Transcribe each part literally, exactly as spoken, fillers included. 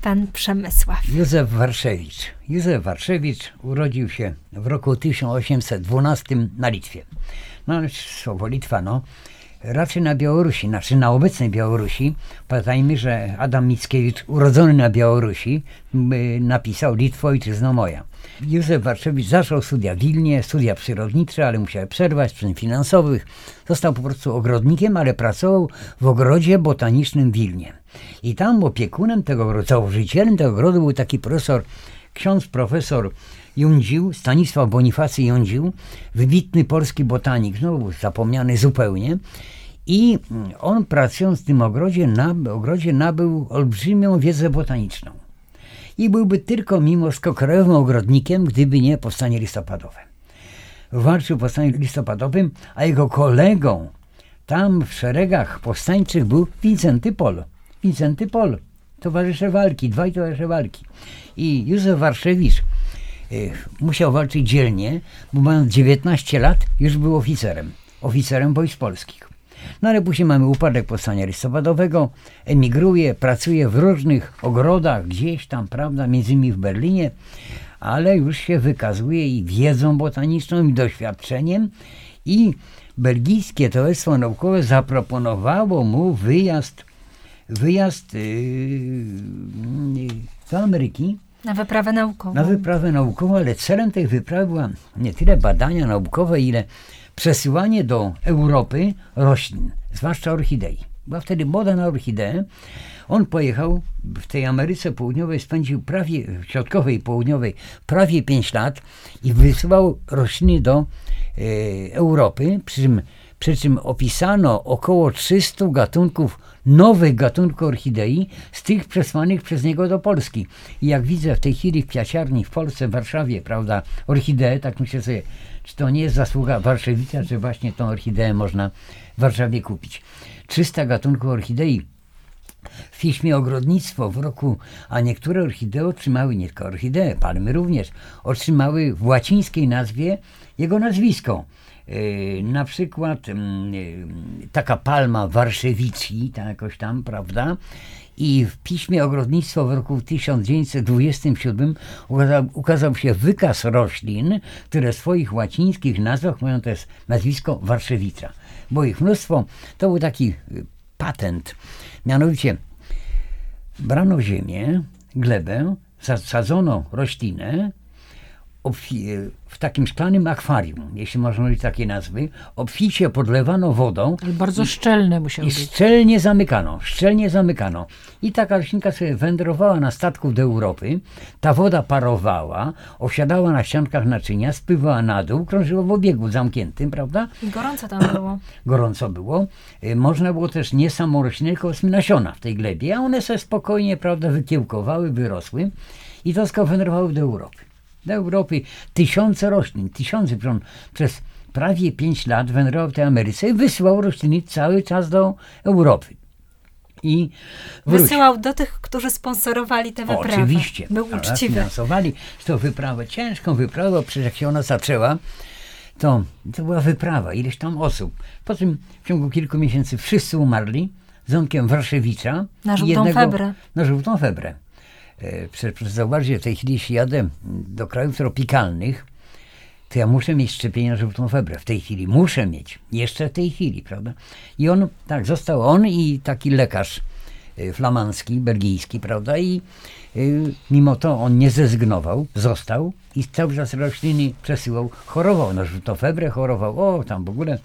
pan Przemysław? Józef Warszewicz. Józef Warszewicz urodził się w roku tysiąc osiemset dwunastym na Litwie. No, słowo Litwa, no. Raczej na Białorusi, znaczy na obecnej Białorusi. Pamiętajmy, że Adam Mickiewicz, urodzony na Białorusi, napisał Litwo, ojczyzno moja. Józef Warszewicz zaczął studia w Wilnie, studia przyrodnicze, ale musiał przerwać z przyczyn finansowych. Został po prostu ogrodnikiem, ale pracował w ogrodzie botanicznym w Wilnie. I tam opiekunem tego ogrodu, założycielem tego ogrodu był taki profesor, ksiądz profesor Jundził, Stanisław Bonifacy Jundził, wybitny polski botanik, znowu zapomniany zupełnie. I on, pracując w tym ogrodzie, nab- ogrodzie nabył olbrzymią wiedzę botaniczną. I byłby tylko mimo wszystko krajowym ogrodnikiem, gdyby nie powstanie listopadowe. Walczył w powstaniu listopadowym, a jego kolegą tam w szeregach powstańczych był Wincenty Pol. Wincenty Pol, towarzysze walki, dwaj towarzysze walki. I Józef Warszewicz y, musiał walczyć dzielnie, bo mając dziewiętnaście lat już był oficerem, oficerem wojsk polskich. No ale później mamy upadek powstania listopadowego, emigruje, pracuje w różnych ogrodach gdzieś tam, prawda, między innymi w Berlinie, ale już się wykazuje i wiedzą botaniczną, i doświadczeniem, i belgijskie towarzystwo naukowe zaproponowało mu wyjazd, wyjazd yy, do Ameryki. Na wyprawę naukową. Na wyprawę naukową, ale celem tej wyprawy była nie tyle badania naukowe, ile przesyłanie do Europy roślin, zwłaszcza orchidei. Była wtedy moda na orchideę. On pojechał w tej Ameryce Południowej, spędził prawie, środkowej i południowej, prawie pięć lat i wysyłał rośliny do e, Europy, przy czym, przy czym opisano około trzystu gatunków, nowych gatunków orchidei, z tych przesłanych przez niego do Polski. I jak widzę w tej chwili w kwiaciarni w Polsce, w Warszawie, prawda, orchideę, tak myślę sobie, czy to nie jest zasługa Warszewicza, że właśnie tą orchideę można w Warszawie kupić. trzysta gatunków orchidei. W piśmie Ogrodnictwo w roku, a niektóre orchidee otrzymały, nie tylko orchidee, palmy również, otrzymały w łacińskiej nazwie jego nazwisko. Yy, na przykład yy, taka palma Warszewici, tak jakoś tam, prawda? I w piśmie Ogrodnictwo w roku tysiąc dziewięćset dwudziestym siódmym ukazał, ukazał się wykaz roślin, które w swoich łacińskich nazwach mają też nazwisko Warszewicza. Bo ich mnóstwo, to był taki patent. Mianowicie brano ziemię, glebę, zasadzono roślinę w takim szklanym akwarium, jeśli można użyć takiej nazwy, obficie podlewano wodą. Ale bardzo i, szczelne musiało I być. szczelnie zamykano, szczelnie zamykano. I taka roślinka sobie wędrowała na statku do Europy, ta woda parowała, osiadała na ściankach naczynia, spływała na dół, krążyła w obiegu zamkniętym, prawda? I gorąco tam było. Gorąco było. Można było też nie samą roślinę, tylko nasiona w tej glebie, a one sobie spokojnie, prawda, wykiełkowały, wyrosły i to wszystko wędrowały do Europy. Do Europy tysiące roślin, tysiące, przez prawie pięć lat wędrował w tej Ameryce i wysyłał rośliny cały czas do Europy. I wysyłał do tych, którzy sponsorowali tę wyprawę. Oczywiście. Był uczciwy. Finansowali tą wyprawę, ciężką wyprawę, przecież jak się ona zaczęła, to, to była wyprawa, ileś tam osób. Po tym w ciągu kilku miesięcy wszyscy umarli, z wyjątkiem Warszewicza. Na żółtą jednego, febrę. Na żółtą febrę. Przecież zauważcie, w tej chwili jeśli jadę do krajów tropikalnych, to ja muszę mieć szczepienie na żółtą febrę. W tej chwili muszę mieć. Jeszcze w tej chwili, prawda? I on, tak, został on i taki lekarz flamandzki, belgijski, prawda? I y, mimo to on nie zrezygnował, został i cały czas rośliny przesyłał. Chorował na żółtą febrę, chorował, o tam w ogóle.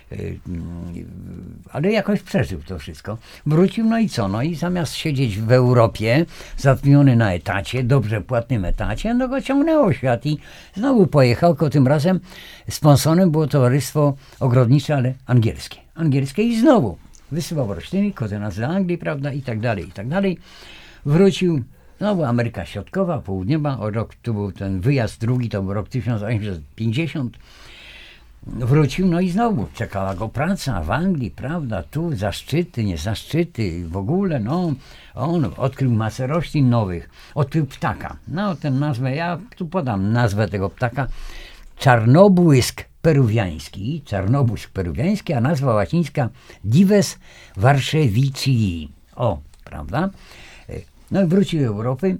Ale jakoś przeżył to wszystko. Wrócił, no i co? No i zamiast siedzieć w Europie, zatrudniony na etacie, dobrze płatnym etacie, no go ciągnęło świat i znowu pojechał, tylko tym razem sponsorem było towarzystwo ogrodnicze, ale angielskie. Angielskie i znowu wysyłał rośliny, kozy z Anglii, prawda, i tak dalej, i tak dalej. Wrócił, znowu Ameryka Środkowa, Południowa, o rok, tu był ten wyjazd drugi, to był rok tysiąc osiemset pięćdziesiąty. Wrócił, no i znowu czekała go praca w Anglii, prawda, tu zaszczyty, nie zaszczyty, w ogóle, no, on odkrył masę roślin nowych, odkrył ptaka, no, tę nazwę, ja tu podam nazwę tego ptaka, czarnobłysk peruwiański, czarnobłysk peruwiański, a nazwa łacińska Dives warszewicii, o, prawda, No i wrócił do Europy,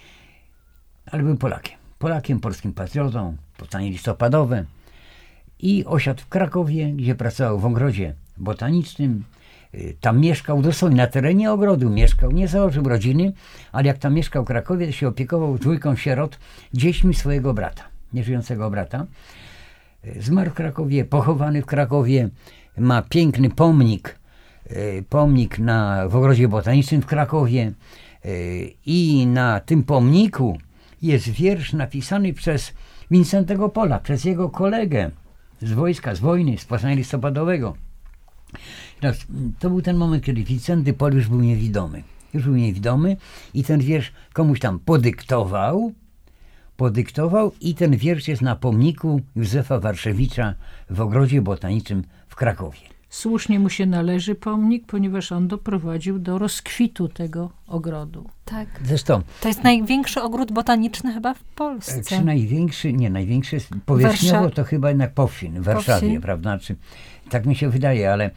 ale był Polakiem. Polakiem, polskim patriotą, powstanie listopadowe i osiadł w Krakowie, gdzie pracował w ogrodzie botanicznym. Tam mieszkał dosłownie na terenie ogrodu, mieszkał, nie założył rodziny, ale jak tam mieszkał w Krakowie, to się opiekował dwójką sierot, dziećmi swojego brata, nieżyjącego brata. Zmarł w Krakowie, pochowany w Krakowie, ma piękny pomnik, pomnik na, w ogrodzie botanicznym w Krakowie i na tym pomniku jest wiersz napisany przez Wincentego Pola, przez jego kolegę z wojska, z wojny, z powstania listopadowego. Teraz, to był ten moment, kiedy Wincenty Pol już był niewidomy. Już był niewidomy i ten wiersz komuś tam podyktował, podyktował i ten wiersz jest na pomniku Józefa Warszewicza w ogrodzie botanicznym w Krakowie. Słusznie mu się należy pomnik, ponieważ on doprowadził do rozkwitu tego ogrodu. Tak. Zresztą... To jest największy ogród botaniczny chyba w Polsce. Czy największy? Nie, największy jest powierzchniowo to chyba jednak Powsin w Warszawie, Powsin. prawda? Czy, tak mi się wydaje, ale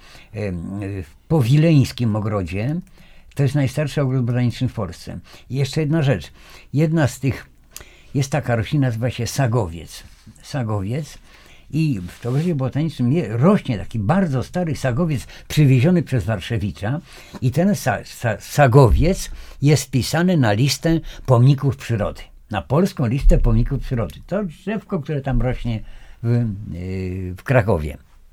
w Powileńskim ogrodzie to jest najstarszy ogród botaniczny w Polsce. I jeszcze jedna rzecz. Jedna z tych, jest taka roślina, nazywa się sagowiec. Sagowiec. I w ogrodzie botanicznym rośnie taki bardzo stary sagowiec przywieziony przez Warszewicza i ten sa, sa, sagowiec jest wpisany na listę pomników przyrody. Na polską listę pomników przyrody. To drzewko, które tam rośnie w, yy, w Krakowie.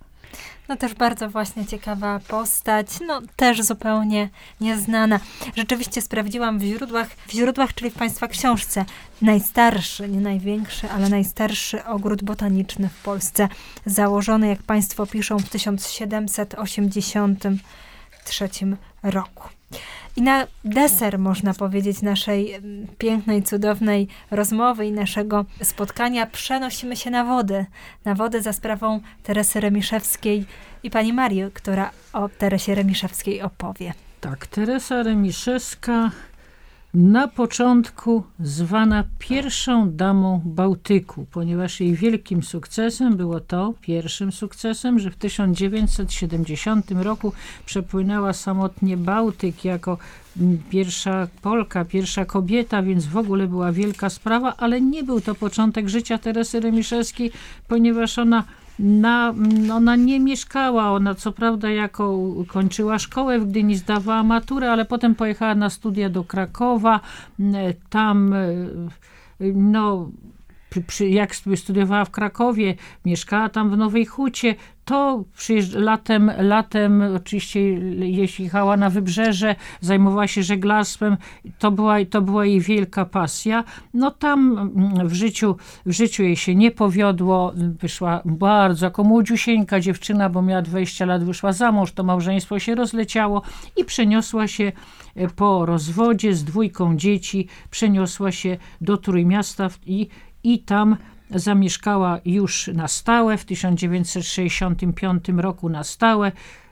No też bardzo właśnie ciekawa postać, no też zupełnie nieznana. Rzeczywiście sprawdziłam w źródłach, w źródłach, czyli w Państwa książce, najstarszy, nie największy, ale najstarszy ogród botaniczny w Polsce, założony, jak Państwo piszą, w tysiąc siedemset osiemdziesiątym trzecim roku. I na deser, można powiedzieć, naszej pięknej, cudownej rozmowy i naszego spotkania przenosimy się na wodę. Na wodę za sprawą Teresy Remiszewskiej i pani Marii, która o Teresie Remiszewskiej opowie. Tak, Teresa Remiszewska na początku zwana pierwszą damą Bałtyku, ponieważ jej wielkim sukcesem było to, pierwszym sukcesem, że w tysiąc dziewięćset siedemdziesiątym roku przepłynęła samotnie Bałtyk jako pierwsza Polka, pierwsza kobieta, więc w ogóle była wielka sprawa, ale nie był to początek życia Teresy Remiszewskiej, ponieważ ona Na, ona nie mieszkała, ona co prawda jako kończyła szkołę w Gdyni, zdawała maturę, ale potem pojechała na studia do Krakowa, tam no przy, jak studiowała w Krakowie, mieszkała tam w Nowej Hucie, to latem, latem oczywiście jeśli jechała na wybrzeże, zajmowała się żeglarstwem, to była, to była jej wielka pasja. No tam w życiu, w życiu jej się nie powiodło, wyszła bardzo jako młodziusieńka dziewczyna, bo miała dwadzieścia lat, wyszła za mąż, to małżeństwo się rozleciało i przeniosła się po rozwodzie z dwójką dzieci, przeniosła się do Trójmiasta i, i tam zamieszkała już na stałe, w tysiąc dziewięćset sześćdziesiątym piątym roku na stałe.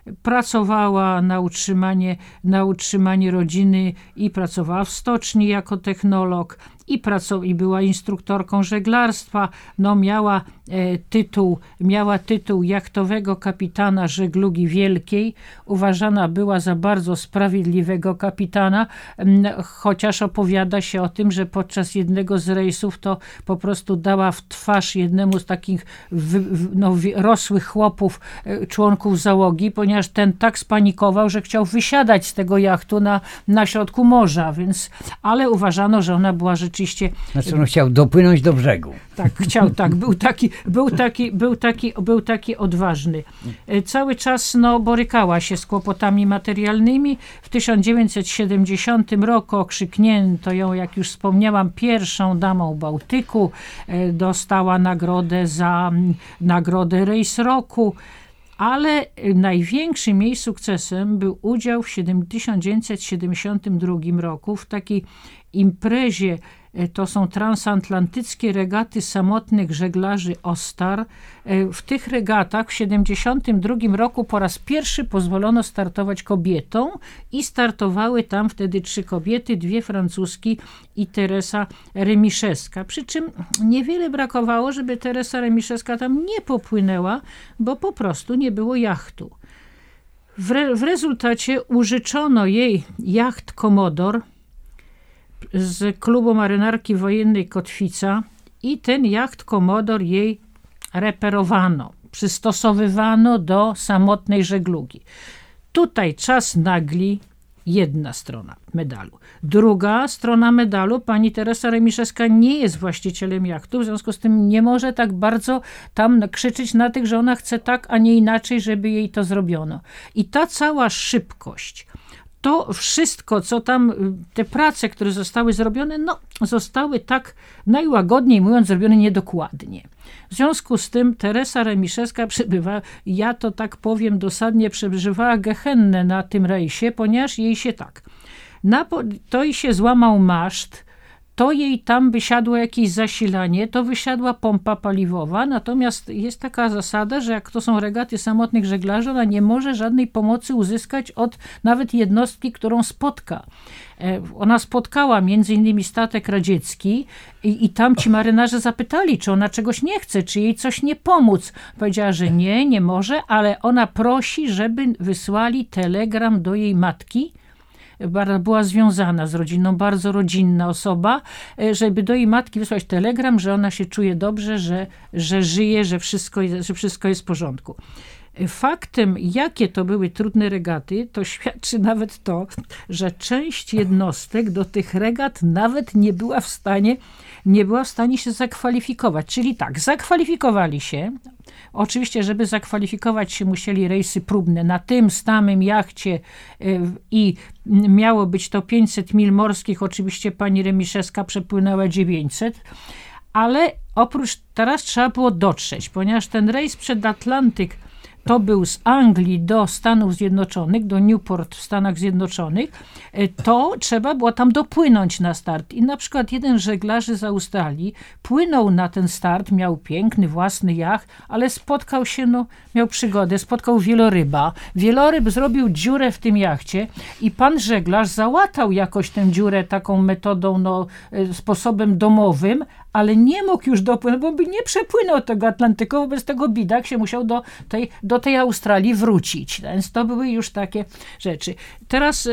Pracowała na utrzymanie, na utrzymanie rodziny i pracowała w stoczni jako technolog i, pracow- i była instruktorką żeglarstwa. No, miała, e, tytuł, miała tytuł jachtowego kapitana żeglugi wielkiej. Uważana była za bardzo sprawiedliwego kapitana, m, chociaż opowiada się o tym, że podczas jednego z rejsów to po prostu dała w twarz jednemu z takich w, w, no, w, rosłych chłopów, e, członków załogi, ponieważ ten tak spanikował, że chciał wysiadać z tego jachtu na, na środku morza, więc, ale uważano, że ona była rzeczywiście Znaczy on chciał dopłynąć do brzegu. Tak, chciał, tak. Był taki, był taki, był taki, był taki odważny. Cały czas no, borykała się z kłopotami materialnymi. W tysiąc dziewięćset siedemdziesiątym roku okrzyknięto ją, jak już wspomniałam, pierwszą damą Bałtyku. Dostała nagrodę za nagrodę Rejs Roku. Ale największym jej sukcesem był udział w tysiąc dziewięćset siedemdziesiątym drugim roku w takiej imprezie, to są transatlantyckie regaty samotnych żeglarzy Ostar. W tych regatach w siedemdziesiątym drugim roku po raz pierwszy pozwolono startować kobietom i startowały tam wtedy trzy kobiety, dwie francuski i Teresa Remiszewska. Przy czym niewiele brakowało, żeby Teresa Remiszewska tam nie popłynęła, bo po prostu nie było jachtu. W, re- w rezultacie użyczono jej jacht Commodore z klubu marynarki wojennej Kotwica i ten jacht Komodor jej reperowano, przystosowywano do samotnej żeglugi. Tutaj czas nagli, jedna strona medalu. Druga strona medalu, pani Teresa Remiszewska nie jest właścicielem jachtu, w związku z tym nie może tak bardzo tam krzyczeć na tych, że ona chce tak, a nie inaczej, żeby jej to zrobiono. I ta cała szybkość, to wszystko, co tam, te prace, które zostały zrobione, no zostały tak najłagodniej mówiąc zrobione niedokładnie. W związku z tym Teresa Remiszewska przebywa, ja to tak powiem dosadnie, przeżywała gehennę na tym rejsie, ponieważ jej się tak, na, to jej się złamał maszt, to jej tam wysiadło jakieś zasilanie, to wysiadła pompa paliwowa, natomiast jest taka zasada, że jak to są regaty samotnych żeglarzy, ona nie może żadnej pomocy uzyskać od nawet jednostki, którą spotka. Ona spotkała między innymi statek radziecki i, i tam ci marynarze zapytali, czy ona czegoś nie chce, czy jej coś nie pomóc. Powiedziała, że nie, nie może, ale ona prosi, żeby wysłali telegram do jej matki. Była związana z rodziną, bardzo rodzinna osoba, żeby do jej matki wysłać telegram, że ona się czuje dobrze, że, że żyje, że wszystko, że wszystko jest w porządku. Faktem, jakie to były trudne regaty, to świadczy nawet to, że część jednostek do tych regat nawet nie była w stanie, nie była w stanie się zakwalifikować. Czyli tak, zakwalifikowali się. Oczywiście, żeby zakwalifikować się, musieli rejsy próbne na tym samym jachcie i miało być to pięćset mil morskich. Oczywiście pani Remiszewska przepłynęła dziewięćset, ale oprócz teraz trzeba było dotrzeć, ponieważ ten rejs przedatlantyk to był z Anglii do Stanów Zjednoczonych, do Newport w Stanach Zjednoczonych, to trzeba było tam dopłynąć na start. I na przykład jeden z żeglarzy z Australii płynął na ten start, miał piękny własny jacht, ale spotkał się, no, miał przygodę, spotkał wieloryba. Wieloryb zrobił dziurę w tym jachcie i pan żeglarz załatał jakoś tę dziurę taką metodą, no, sposobem domowym, ale nie mógł już dopłynąć, bo by nie przepłynął tego Atlantyku, wobec tego bidak się musiał do tej, do tej Australii wrócić. Więc to były już takie rzeczy. Teraz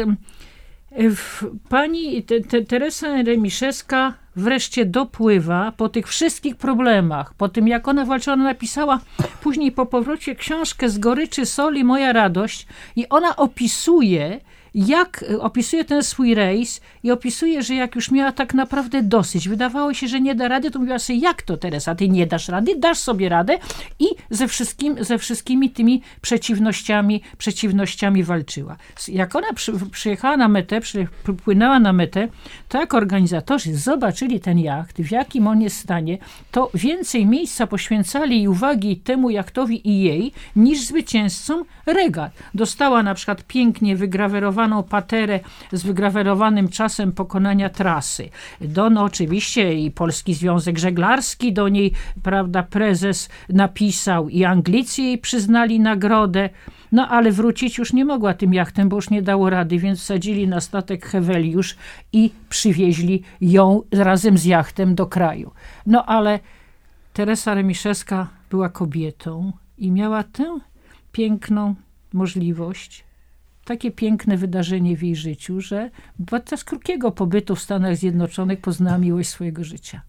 w, pani te, te, Teresa Remiszewska wreszcie dopływa po tych wszystkich problemach, po tym jak ona walczyła, ona napisała później po powrocie książkę Z goryczy soli moja radość i ona opisuje, jak opisuje ten swój rejs i opisuje, że jak już miała tak naprawdę dosyć, wydawało się, że nie da rady, to mówiła sobie, jak to Teresa, ty nie dasz rady, dasz sobie radę i ze, wszystkim, ze wszystkimi tymi przeciwnościami, przeciwnościami walczyła. Jak ona przy, przyjechała na metę, przypłynęła na metę, to jak organizatorzy zobaczyli ten jacht, w jakim on jest stanie, to więcej miejsca poświęcali i uwagi temu jachtowi i jej, niż zwycięzcom regat. Dostała na przykład pięknie wygrawerowaną paterę z wygrawerowanym czasem pokonania trasy. Do, no oczywiście i Polski Związek Żeglarski do niej, prawda, prezes napisał i Anglicy jej przyznali nagrodę, no ale wrócić już nie mogła tym jachtem, bo już nie dało rady, więc wsadzili na statek Heweliusz i przywieźli ją razem z jachtem do kraju. No ale Teresa Remiszewska była kobietą i miała tę piękną możliwość, takie piękne wydarzenie w jej życiu, że podczas krótkiego pobytu w Stanach Zjednoczonych poznała miłość swojego życia.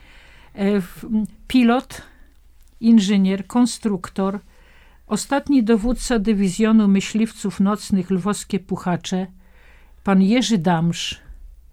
Pilot, inżynier, konstruktor, ostatni dowódca dywizjonu myśliwców nocnych Lwowskie Puchacze, pan Jerzy Damsz,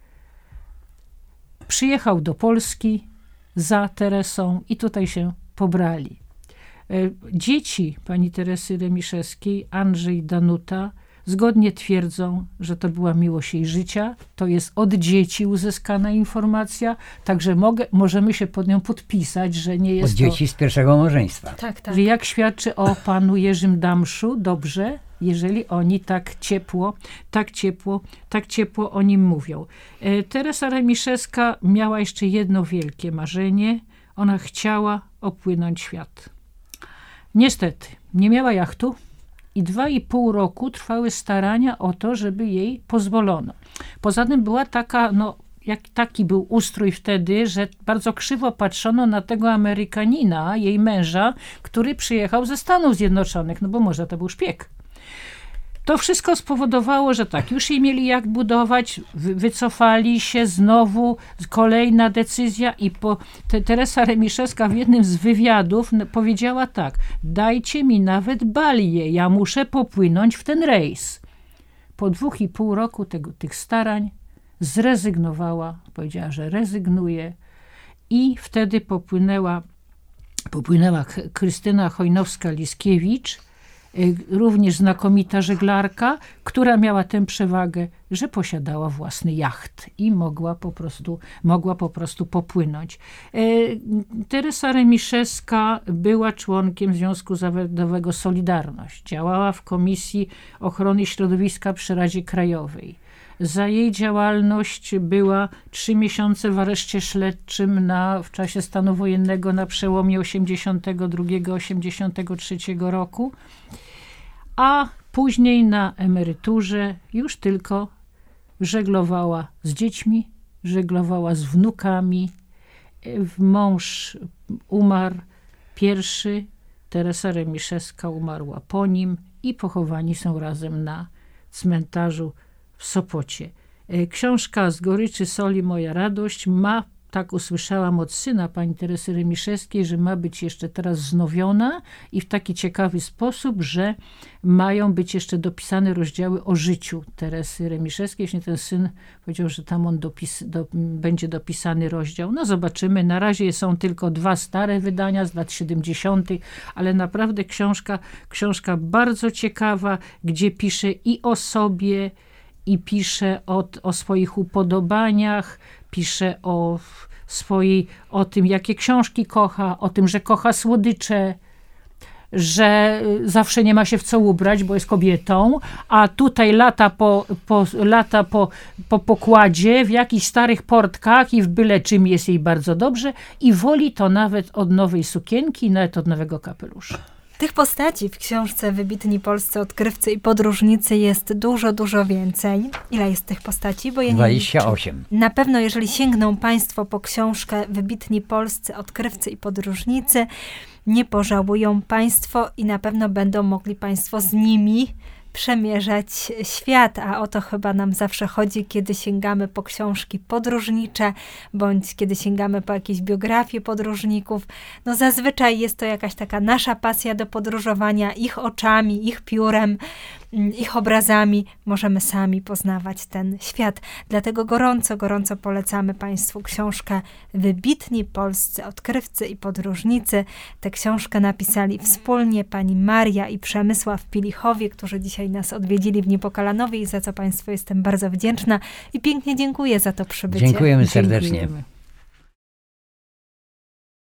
przyjechał do Polski za Teresą i tutaj się pobrali. Dzieci pani Teresy Remiszewskiej, Andrzej i Danuta, zgodnie twierdzą, że to była miłość jej życia. To jest od dzieci uzyskana informacja, także mogę, możemy się pod nią podpisać, że nie jest od dzieci to, z pierwszego małżeństwa. Tak, tak. Że jak świadczy o panu Jerzym Damszu, dobrze, jeżeli oni tak ciepło, tak ciepło, tak ciepło o nim mówią. E, Teresa Remiszewska miała jeszcze jedno wielkie marzenie. Ona chciała opłynąć świat. Niestety, nie miała jachtu. I dwa i pół roku trwały starania o to, żeby jej pozwolono. Poza tym była taka, no jak taki był ustrój wtedy, że bardzo krzywo patrzono na tego Amerykanina, jej męża, który przyjechał ze Stanów Zjednoczonych, no bo może to był szpieg. To wszystko spowodowało, że tak, już jej mieli jak budować, wy, wycofali się znowu, kolejna decyzja i po, te, Teresa Remiszewska w jednym z wywiadów powiedziała tak, dajcie mi nawet balię, ja muszę popłynąć w ten rejs. Po dwóch i pół roku tego, tych starań zrezygnowała, powiedziała, że rezygnuje i wtedy popłynęła, popłynęła Krystyna Chojnowska-Liskiewicz, również znakomita żeglarka, która miała tę przewagę, że posiadała własny jacht i mogła po prostu, mogła po prostu popłynąć. E, Teresa Remiszewska była członkiem Związku Zawodowego Solidarność. Działała w Komisji Ochrony Środowiska przy Radzie Krajowej. Za jej działalność była trzy miesiące w areszcie śledczym na, w czasie stanu wojennego na przełomie osiemdziesiątego drugiego osiemdziesiątego trzeciego roku, a później na emeryturze już tylko żeglowała z dziećmi, żeglowała z wnukami. Mąż umarł pierwszy, Teresa Remiszewska umarła po nim i pochowani są razem na cmentarzu w Sopocie. Książka Z goryczy soli moja radość ma, tak usłyszałam od syna pani Teresy Remiszewskiej, że ma być jeszcze teraz wznowiona i w taki ciekawy sposób, że mają być jeszcze dopisane rozdziały o życiu Teresy Remiszewskiej. Jeśli ten syn powiedział, że tam on dopis, do, będzie dopisany rozdział. No zobaczymy. Na razie są tylko dwa stare wydania z lat siedemdziesiątych, ale naprawdę książka, książka bardzo ciekawa, gdzie pisze i o sobie, i pisze o, o swoich upodobaniach, pisze o swojej, o tym, jakie książki kocha, o tym, że kocha słodycze, że zawsze nie ma się w co ubrać, bo jest kobietą, a tutaj lata po, po, lata po, po pokładzie w jakichś starych portkach i w byle czym jest jej bardzo dobrze i woli to nawet od nowej sukienki, nawet od nowego kapelusza. Tych postaci w książce Wybitni polscy odkrywcy i podróżnicy jest dużo, dużo więcej. Ile jest tych postaci? Bo ja nie dwadzieścia osiem. Na pewno, jeżeli sięgną Państwo po książkę Wybitni polscy odkrywcy i podróżnicy, nie pożałują Państwo i na pewno będą mogli Państwo z nimi przemierzać świat, a o to chyba nam zawsze chodzi, kiedy sięgamy po książki podróżnicze, bądź kiedy sięgamy po jakieś biografie podróżników. No zazwyczaj jest to jakaś taka nasza pasja do podróżowania, ich oczami, ich piórem, ich obrazami możemy sami poznawać ten świat. Dlatego gorąco, gorąco polecamy Państwu książkę Wybitni polscy odkrywcy i podróżnicy. Tę książkę napisali wspólnie pani Maria i Przemysław Pilichowie, którzy dzisiaj nas odwiedzili w Niepokalanowie i za co Państwu jestem bardzo wdzięczna i pięknie dziękuję za to przybycie. Dziękujemy serdecznie. Dziękujemy.